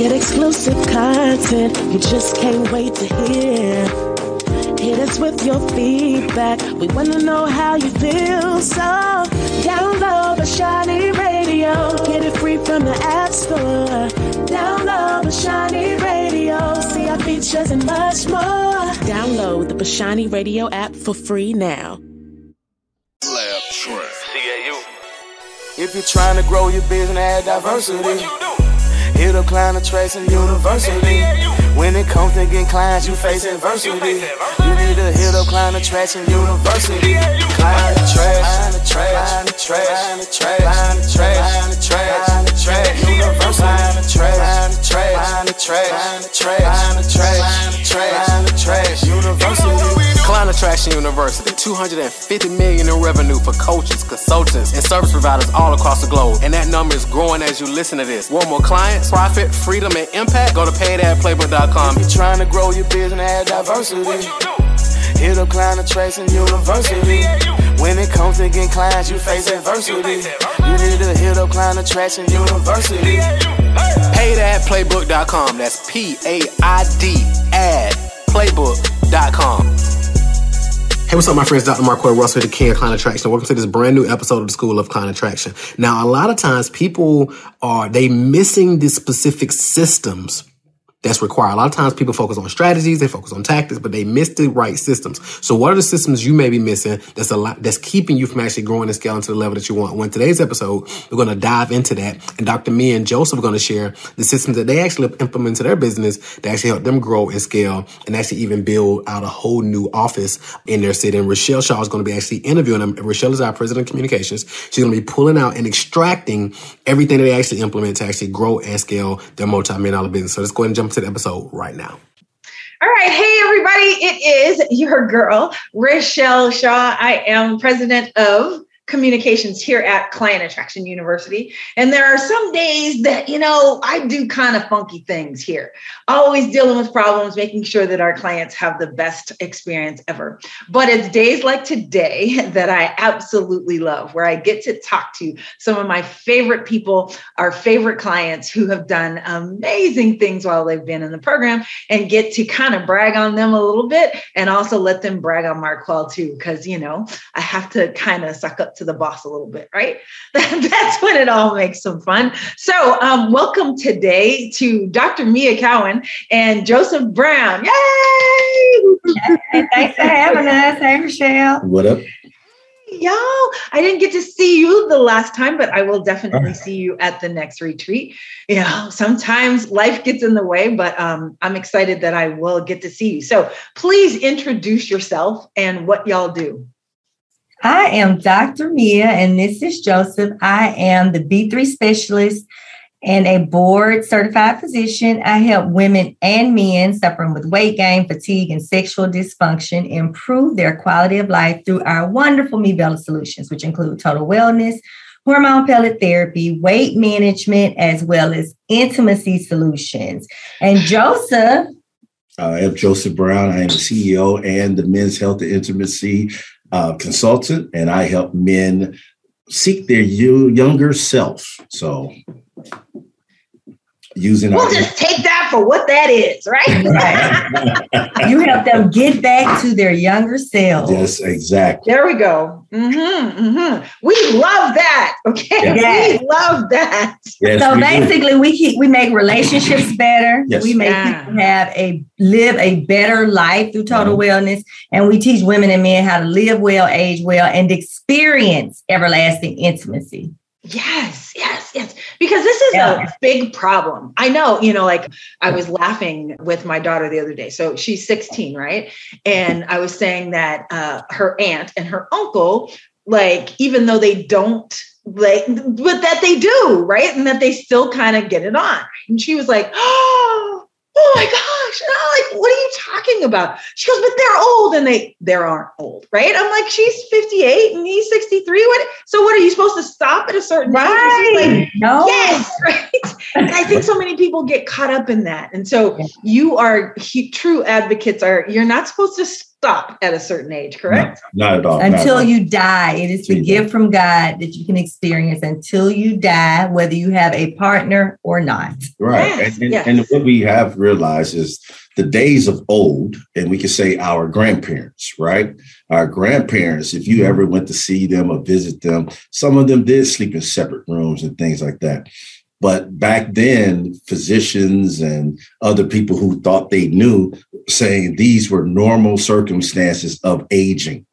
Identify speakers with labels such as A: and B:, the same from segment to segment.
A: Get exclusive content you just can't wait to hear. Hit us with your feedback. We want to know how you feel. So download Bashani Radio. Get it free from the App Store. Download Bashani Radio. See our features and much more. Download the Bashani Radio app for free now.
B: Lab Track. CAU.
C: If you're trying to grow your business, add diversity. Hit up Client Attraction University. When it comes to getting clients, you face adversity. You need to hit up Client Attraction University. Client Attraction University. Client Attraction University, $250 million in revenue for coaches, consultants, and service providers all across the globe. And that number is growing as you listen to this. Want more clients, profit, freedom, and impact? Go to paydadplaybook.com. If you're trying to grow your business, add diversity. Hit up Client Attraction University. When it comes to getting clients, you face adversity. You need to hit up Client Attraction University. Paydadplaybook.com. That's P-A-I-D, playbook.com.
D: Hey, what's up, my friends? Dr. Marquel Russell, the King of Client Attraction. Welcome to this brand new episode of the School of Client Attraction. Now, a lot of times people they missing the specific systems that's required. A lot of times people focus on strategies, they focus on tactics, but they miss the right systems. So what are the systems you may be missing that's keeping you from actually growing and scaling to the level that you want? Well, in today's episode, we're going to dive into that. And Dr. Mia and Joseph are going to share the systems that they actually implement into their business to actually help them grow and scale and actually even build out a whole new office in their city. And Rochelle Shaw is going to be actually interviewing them. Rochelle is our president of communications. She's going to be pulling out and extracting everything that they actually implement to actually grow and scale their multi-million dollar business. So let's go ahead and jump to the episode right now.
E: All right. Hey, everybody. It is your girl, Rochelle Shaw. I am president of communications here at Client Attraction University. And there are some days that, I do kind of funky things here, always dealing with problems, making sure that our clients have the best experience ever. But it's days like today that I absolutely love, where I get to talk to some of my favorite people, our favorite clients who have done amazing things while they've been in the program, and get to kind of brag on them a little bit and also let them brag on Marquel too, because, I have to kind of suck up to the boss a little bit, right? That's when it all makes some fun. So welcome today to Dr. Mia Cowan and Joseph Brown. Yay!
F: Hey, thanks for having us. Hey, Rochelle.
G: What up?
E: Y'all, I didn't get to see you the last time, but I will definitely see you at the next retreat. Sometimes life gets in the way, but I'm excited that I will get to see you. So please introduce yourself and what y'all do.
F: I am Dr. Mia, and this is Joseph. I am the B3 specialist and a board certified physician. I help women and men suffering with weight gain, fatigue, and sexual dysfunction improve their quality of life through our wonderful MeVela solutions, which include total wellness, hormone pellet therapy, weight management, as well as intimacy solutions. And Joseph.
G: I am Joseph Brown. I am the CEO and the Men's Health and Intimacy consultant, and I help men seek their younger self. So
E: we'll just take that for what that is, right?
F: Right. You help them get back to their younger selves.
G: Yes, exactly.
E: There we go. Mm-hmm, mm-hmm. We love that. Okay, yes. We love that.
F: Yes, so basically, we make relationships better.
G: Yes.
F: We make people live a better life through total wellness, and we teach women and men how to live well, age well, and experience everlasting intimacy.
E: Yes. Because this is a big problem. I know, I was laughing with my daughter the other day. So she's 16, right? And I was saying that her aunt and her uncle, even though they don't, but that they do, right? And that they still kind of get it on. And she was like, oh my gosh, like, what are you talking about? She goes, but they're old, and they aren't old, right? I'm like, she's 58 and he's 63. So what are you supposed to stop at a certain age? Like,
F: no.
E: Yes, right. And I think so many people get caught up in that. And so you are true advocates you're not supposed to stop at a certain age, correct?
G: No, not at all.
F: Until you die. It is the gift from God that you can experience until you die, whether you have a partner or not.
G: Right. Yes. And what we have realized is the days of old, and we can say our grandparents, right? Our grandparents, if you ever went to see them or visit them, some of them did sleep in separate rooms and things like that. But back then, physicians and other people who thought they knew saying these were normal circumstances of aging,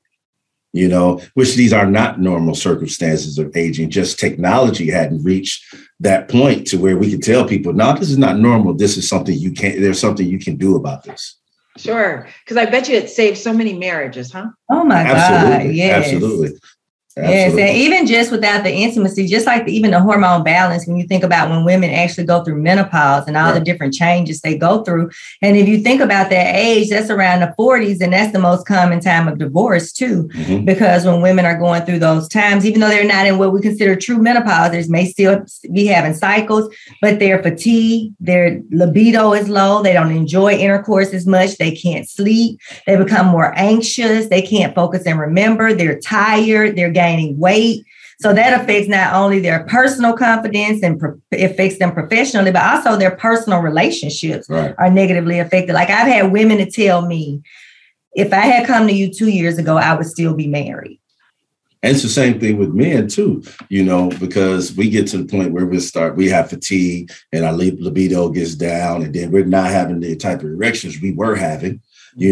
G: which these are not normal circumstances of aging. Just technology hadn't reached that point to where we can tell people, no, this is not normal. This is something there's something you can do about this.
E: Sure. Because I bet you it saved so many marriages, huh?
F: Oh, my God. Yes.
G: Absolutely.
F: Yes, and even just without the intimacy, just like even the hormone balance, when you think about when women actually go through menopause and all the different changes they go through. And if you think about that age, that's around the 40s, and that's the most common time of divorce too, because when women are going through those times, even though they're not in what we consider true menopause, they may still be having cycles, but they're fatigued, their libido is low, they don't enjoy intercourse as much, they can't sleep, they become more anxious, they can't focus and remember, they're tired, they're gaining weight. So that affects not only their personal confidence and it affects them professionally, but also their personal relationships are negatively affected. Like I've had women to tell me, if I had come to you 2 years ago, I would still be married.
G: And it's the same thing with men too, because we get to the point where we have fatigue and our libido gets down, and then we're not having the type of erections we were having.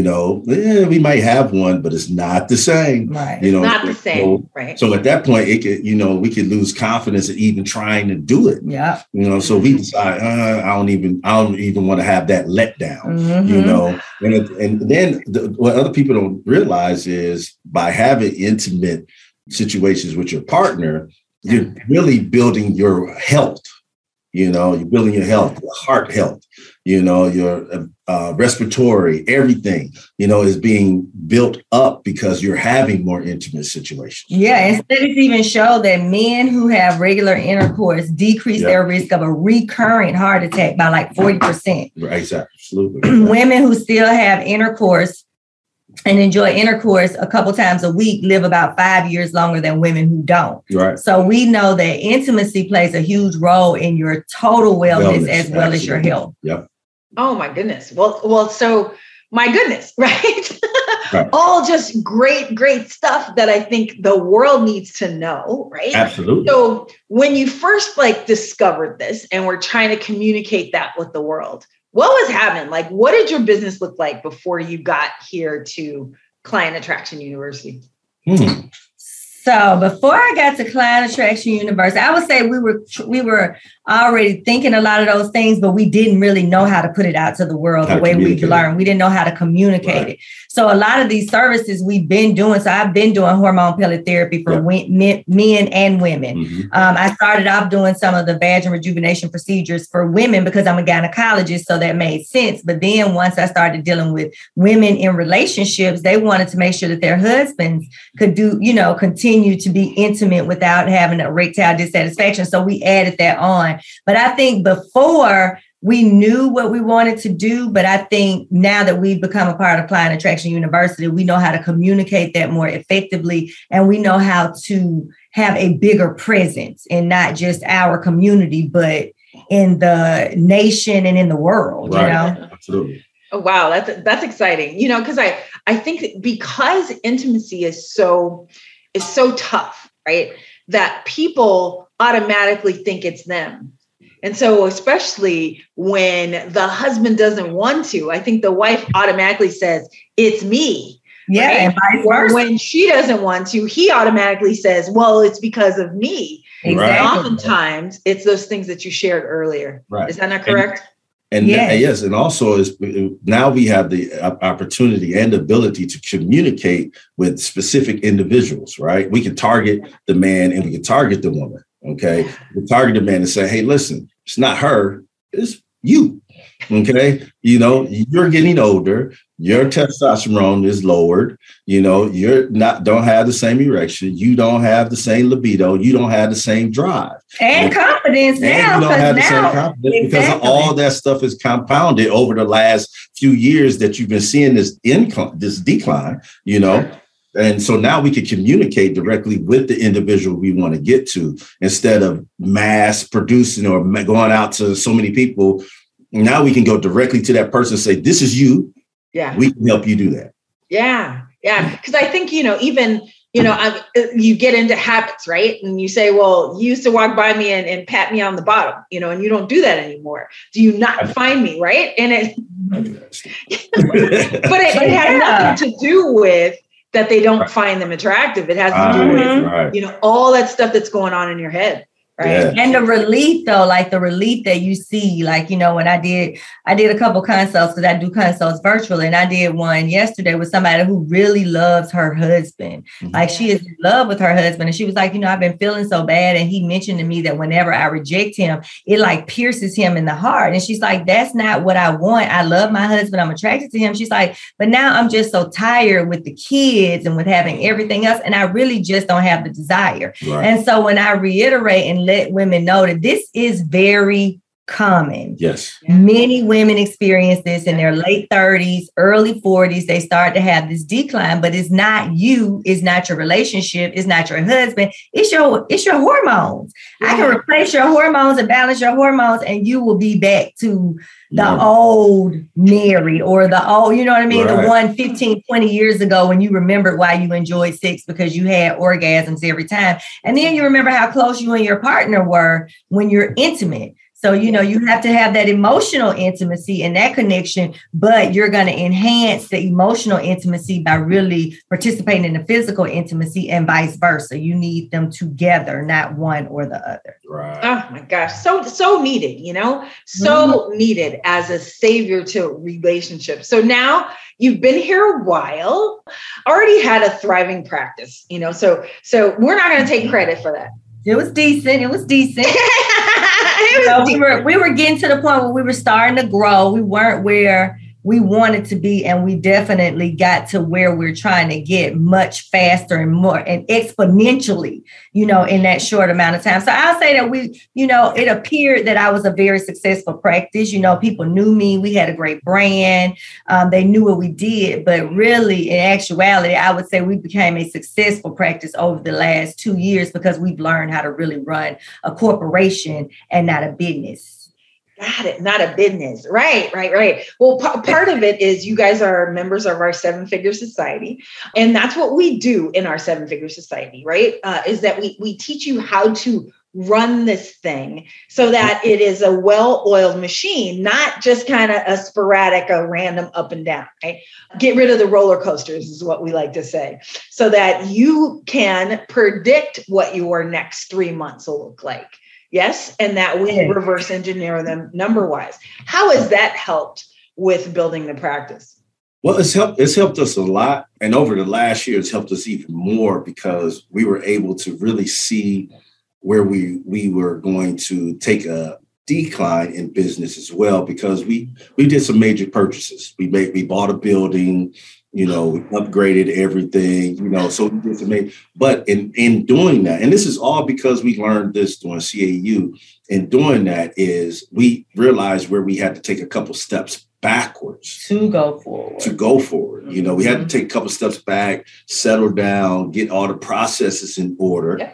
G: We might have one, but it's not the same.
E: Right. It's not the same. Right.
G: So at that point, it could, we could lose confidence in even trying to do it.
F: Yeah.
G: So we decide, I don't even want to have that letdown. And then what other people don't realize is by having intimate situations with your partner, you're really building your health. You're building your health, your heart health, your respiratory, everything, is being built up because you're having more intimate situations.
F: Yeah. And studies even show that men who have regular intercourse decrease their risk of a recurrent heart attack by like 40%.
G: Right, absolutely.
F: Women who still have intercourse and enjoy intercourse a couple times a week live about 5 years longer than women who don't.
G: Right.
F: So we know that intimacy plays a huge role in your total wellness as well as your health.
G: Yep.
E: Oh my goodness. Well, so my goodness, right? All just great stuff that I think the world needs to know, right?
G: Absolutely.
E: So when you first discovered this and were trying to communicate that with the world, what was happening? Like, what did your business look like before you got here to Client Attraction University?
F: So before I got to Client Attraction University, I would say we were already thinking a lot of those things, but we didn't really know how to put it out to the world the way we've learned. We didn't know how to communicate it. So a lot of these services we've been doing. So I've been doing hormone pellet therapy for men and women. I started off doing some of the vaginal rejuvenation procedures for women because I'm a gynecologist. So that made sense. But then once I started dealing with women in relationships, they wanted to make sure that their husbands could continue to be intimate without having erectile dissatisfaction. So we added that on. But I think before we knew what we wanted to do, but I think now that we've become a part of Client Attraction University, we know how to communicate that more effectively, and we know how to have a bigger presence in not just our community, but in the nation and in the world.
G: Absolutely.
E: Oh, wow, that's exciting. Because I think because intimacy is so tough, right? That people automatically think it's them. And so especially when the husband doesn't want to, I think the wife automatically says, it's me.
F: Yeah. Right? And vice versa.
E: When she doesn't want to, he automatically says, well, it's because of me.
F: Exactly.
E: And oftentimes it's those things that you shared earlier.
G: Right.
E: Is that not correct?
G: And yes, and also now we have the opportunity and ability to communicate with specific individuals, right? We can target the man and we can target the woman, okay? We target the man and say, hey, listen, it's not her, it's you. Okay. You're getting older. Your testosterone is lowered. Don't have the same erection. You don't have the same libido. You don't have the same drive.
F: And confidence now.
G: And you don't have the same confidence because of all that stuff is compounded over the last few years that you've been seeing this decline, And so now we can communicate directly with the individual we want to get to instead of mass producing or going out to so many people. Now we can go directly to that person and say, this is you. Yeah. We can help you do that.
E: Yeah. Yeah. Because I think, even, you get into habits, right? And you say, well, you used to walk by me and pat me on the bottom, and you don't do that anymore. Do you not find me, right? And it has nothing to do with that they don't find them attractive. It has to do with, all that stuff that's going on in your head. Right.
F: Yeah. And the relief, though, like the relief that you see, like, when I did a couple consults because I do consults virtually. And I did one yesterday with somebody who really loves her husband. Mm-hmm. Like she is in love with her husband. And she was like, I've been feeling so bad. And he mentioned to me that whenever I reject him, it like pierces him in the heart. And she's like, that's not what I want. I love my husband. I'm attracted to him. She's like, but now I'm just so tired with the kids and with having everything else. And I really just don't have the desire. Right. And so when I reiterate and let women know that this is very common.
G: Yes.
F: Many women experience this in their late 30s, early 40s. They start to have this decline, but it's not you. It's not your relationship. It's not your husband. It's your hormones. Yeah. I can replace your hormones and balance your hormones and you will be back to the old Mary or the old, you know what I mean? Right. The one 15, 20 years ago when you remembered why you enjoyed sex because you had orgasms every time. And then you remember how close you and your partner were when you're intimate. So, you have to have that emotional intimacy and that connection, but you're going to enhance the emotional intimacy by really participating in the physical intimacy and vice versa. You need them together, not one or the other.
G: Right.
E: Oh my gosh. So needed, needed as a savior to relationships. So now you've been here a while, already had a thriving practice, so we're not going to take credit for that.
F: It was decent. We were getting to the point where we were starting to grow. We weren't where we wanted to be, and we definitely got to where we're trying to get much faster and more and exponentially, in that short amount of time. So I'll say that it appeared that I was a very successful practice. People knew me. We had a great brand. They knew what we did, but really in actuality, I would say we became a successful practice over the last 2 years because we've learned how to really run a corporation and not a business.
E: Got it. Not a business. Right. Well, part of it is you guys are members of our 7-Figure Society. And that's what we do in our 7-Figure Society, right? Is that we teach you how to run this thing so that it is a well-oiled machine, not just kind of a sporadic, a random up and down, right? Get rid of the roller coasters is what we like to say, so that you can predict what your next 3 months will look like. Yes. And that we reverse engineer them number-wise. How has that helped with building the practice?
G: Well, it's helped us a lot. And over the last year, it's helped us even more because we were able to really see where we were going to take a decline in business as well, because we did some major purchases. We bought a building, we upgraded everything, so we did some but in doing that, and this is all because we learned this during CAU, in doing that is we realized where we had to take a couple steps backwards
F: to go forward.
G: We had to take a couple steps back, settle down, get all the processes in order,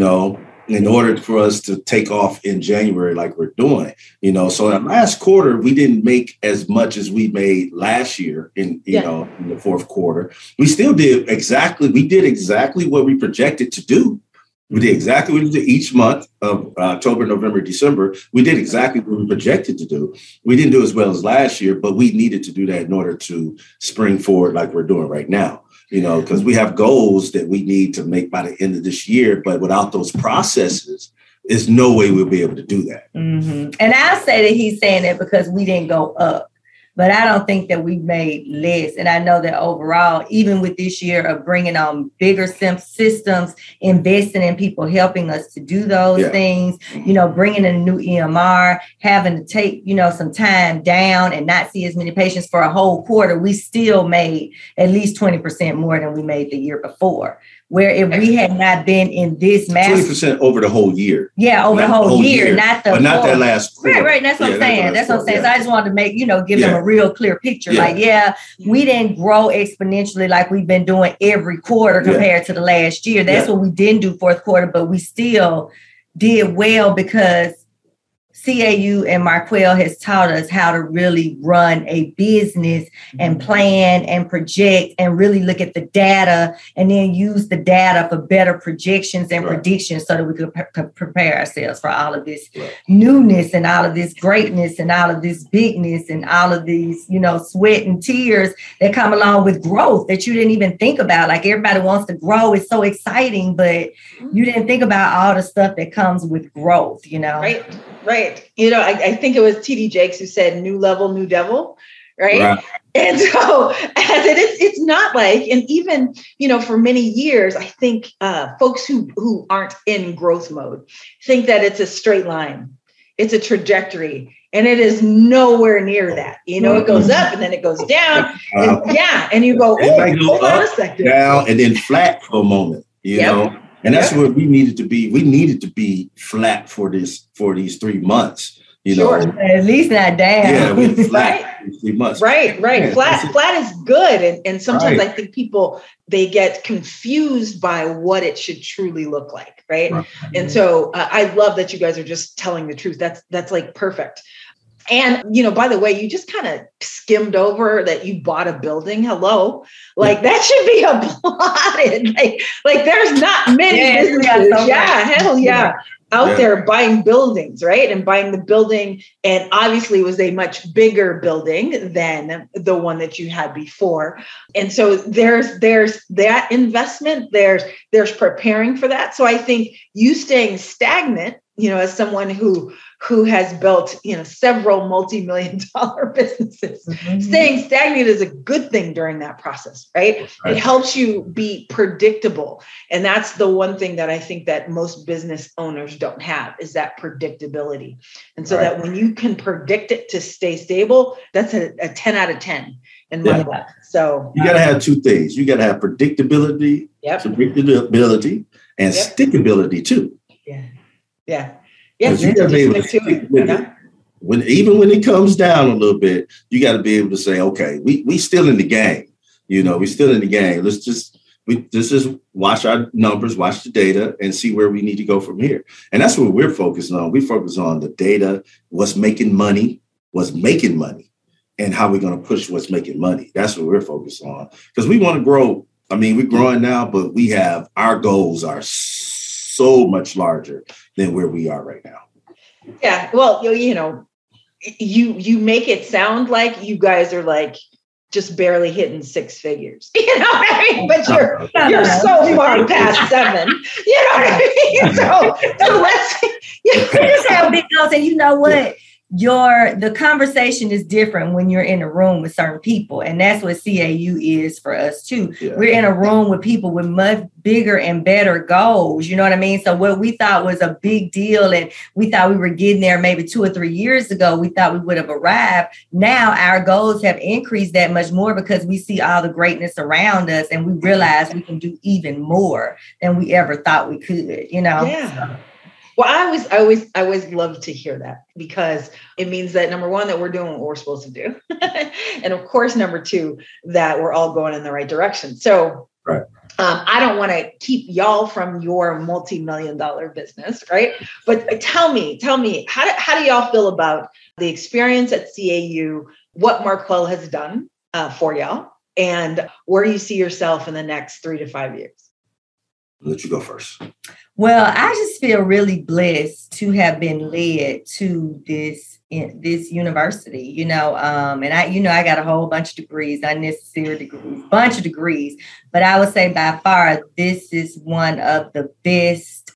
G: in order for us to take off in January like we're doing, So in the last quarter, we didn't make as much as we made last year in the fourth quarter. We still did exactly what we projected to do. We did exactly what we did each month of October, November, December. We did exactly what we projected to do. We didn't do as well as last year, but we needed to do that in order to spring forward like we're doing right now. Because we have goals that we need to make by the end of this year. But without those processes, there's no way we'll be able to do that.
F: Mm-hmm. And I say that he's saying that because we didn't go up. but I don't think that we've made less. And I know that overall, even with this year of bringing on bigger systems, investing in people helping us to do those things, bringing in a new EMR, having to take, some time down and not see as many patients for a whole quarter, we still made at least 20% more than we made the year before. Where if we had not been in this mass
G: 20% over the whole year.
F: Yeah, over the whole year, not
G: but not that last quarter.
F: Right. That's what I'm saying. That's what I'm saying. So I just wanted to make, give them a real clear picture. Like, we didn't grow exponentially like we've been doing every quarter compared to the last year. That's what we didn't do fourth quarter, but we still did well because CAU and Marquel has taught us how to really run a business and plan and project and really look at the data and then use the data for better projections and predictions so that we could prepare ourselves for all of this newness and all of this greatness and all of this bigness and all of these, sweat and tears that come along with growth that you didn't even think about. Like everybody wants to grow. It's so exciting, but you didn't think about all the stuff that comes with growth,
E: Right. I think it was TD Jakes who said new level, new devil. Right. And so it's not like, and even, for many years, I think folks who aren't in growth mode think that it's a straight line. It's a trajectory. And it is nowhere near that. It goes up and then it goes down. And you go, hold on a second.
G: Down and then flat for a moment, know. And that's what we needed to be. We needed to be flat for these 3 months.
F: At least not down.
G: Yeah, we flat for 3 months.
E: Right. Flat is good. And sometimes I think people, they get confused by what it should truly look like. Right. And so I love that you guys are just telling the truth. That's like perfect. And, by the way, you just kind of skimmed over that you bought a building. Hello. Like that should be applauded. Like there's not many businesses. Out there buying buildings, right? And buying the building. And obviously it was a much bigger building than the one that you had before. And so there's that investment. There's preparing for that. So I think you staying stagnant, as someone who has built, several multi-million-dollar businesses, staying stagnant is a good thing during that process, right? It helps you be predictable. And that's the one thing that I think that most business owners don't have is that predictability. And so that when you can predict it to stay stable, that's a 10 out of 10 in my book. So
G: you got to have two things. You got to have predictability, and stickability too.
E: Yeah.
G: You got to be able to stick with it. Even when it comes down a little bit, you got to be able to say, okay, we still in the game. We still in the game. Let's just watch our numbers, watch the data, and see where we need to go from here. And that's what we're focused on. We focus on the data, what's making money, and how we're going to push what's making money. That's what we're focused on. Because we want to grow. I mean, we're growing now, but our goals are so much larger than where we are right now.
E: Yeah. Well, you make it sound like you guys are like just barely hitting six figures, but you're so far past 7, So let's,
F: just have big goals. And you know what? The conversation is different when you're in a room with certain people. And that's what CAU is for us too. Yeah. We're in a room with people with much bigger and better goals. You know what I mean? So what we thought was a big deal and we thought we were getting there maybe 2 or 3 years ago, we thought we would have arrived. Now our goals have increased that much more because we see all the greatness around us and we realize we can do even more than we ever thought we could,
E: Yeah. So. Well, I always love to hear that because it means that number one, that we're doing what we're supposed to do. And of course, number 2, that we're all going in the right direction. So I don't want to keep y'all from your multi-million-dollar business, right? But tell me, how do y'all feel about the experience at CAU, what Marquel has done for y'all, and where do you see yourself in the next 3 to 5 years?
G: I'll let you go first.
F: Well, I just feel really blessed to have been led to this university, and I got a whole bunch of degrees, unnecessary degrees, bunch of degrees, but I would say by far, this is one of the best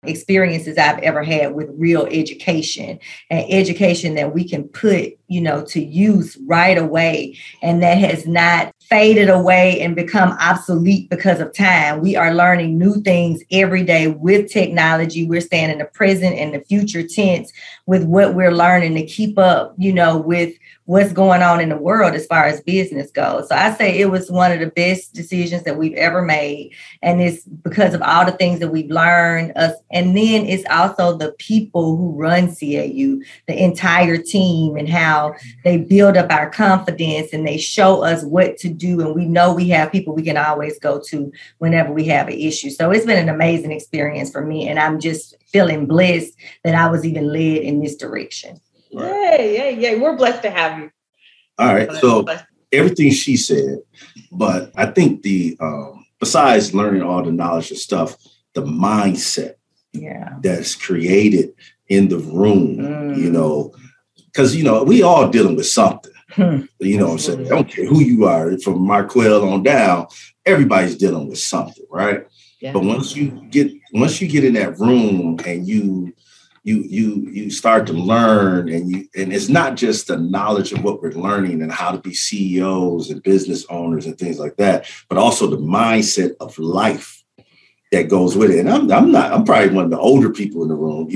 F: experiences I've ever had with real education, and education that we can put, to use right away. And that has not faded away and become obsolete because of time. We are learning new things every day with technology. We're staying in the present and the future tense with what we're learning to keep up, with what's going on in the world as far as business goes. So I say it was one of the best decisions that we've ever made. And it's because of all the things that we've learned. And then it's also the people who run CAU, the entire team, and how they build up our confidence and they show us what to do. And we know we have people we can always go to whenever we have an issue. So it's been an amazing experience for me. And I'm just feeling blessed that I was even led in this direction.
E: Yay. We're blessed to have you.
G: All right. So everything she said, but I think besides learning all the knowledge and stuff, the mindset that's created in the room, because, we all dealing with something, what I'm saying? I don't care who you are, from Marquel on down, everybody's dealing with something, right? Yeah. But once you get in that room and you start to learn, and it's not just the knowledge of what we're learning and how to be CEOs and business owners and things like that, but also the mindset of life that goes with it. And I'm probably one of the older people in the room,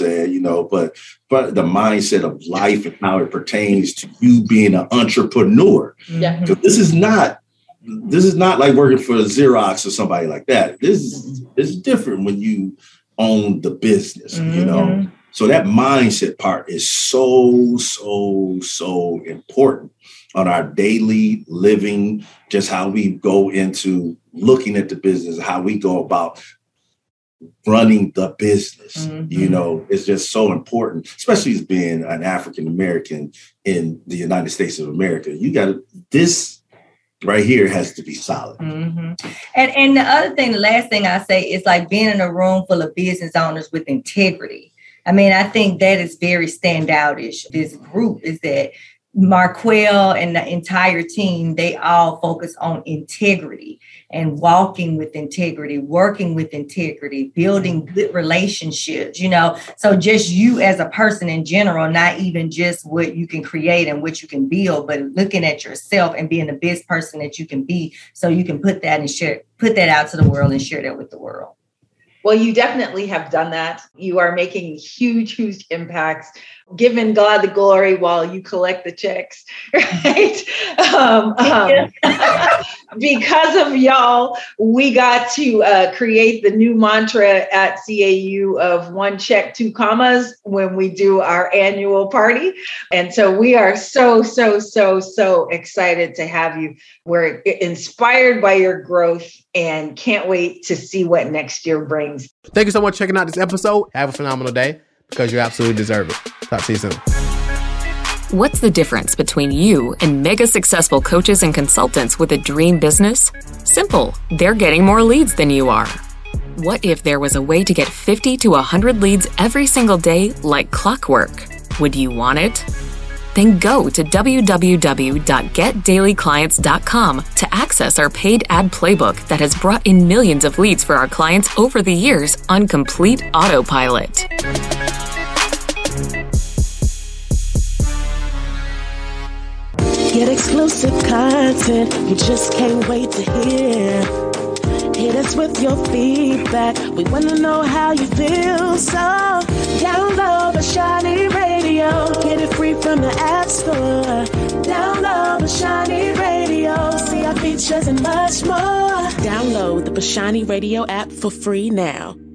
G: but the mindset of life and how it pertains to you being an entrepreneur. Yeah. Because this is not like working for Xerox or somebody like that. This is different when you own the business, So that mindset part is so, so, so important on our daily living, just how we go into looking at the business, how we go about running the business. It's just so important, especially as being an African-American in the United States of America. You got this right here has to be solid.
F: And the other thing, the last thing I say is like being in a room full of business owners with integrity. I mean, I think that is very standoutish. This group is that Marquel and the entire team, they all focus on integrity and walking with integrity, working with integrity, building good relationships, So just you as a person in general, not even just what you can create and what you can build, but looking at yourself and being the best person that you can be, so you can put that out to the world and share that with the world.
E: Well, you definitely have done that. You are making huge impacts, giving God the glory while you collect the checks, right? Because of y'all, we got to create the new mantra at CAU of 1 check, 2 commas when we do our annual party. And so we are so, so, so, so excited to have you. We're inspired by your growth and can't wait to see what next year brings.
C: Thank you so much for checking out this episode. Have a phenomenal day, because you absolutely deserve it. Talk to you soon.
H: What's the difference between you and mega successful coaches and consultants with a dream business? Simple. They're getting more leads than you are. What if there was a way to get 50 to 100 leads every single day like clockwork? Would you want it? Then go to www.getdailyclients.com to access our paid ad playbook that has brought in millions of leads for our clients over the years on complete autopilot.
A: Get exclusive content you just can't wait to hear. Hit us with your feedback. We want to know how you feel. So download Bashani Radio. Get it free from the App Store. Download Bashani Radio. See our features and much more. Download the Bashani Radio app for free now.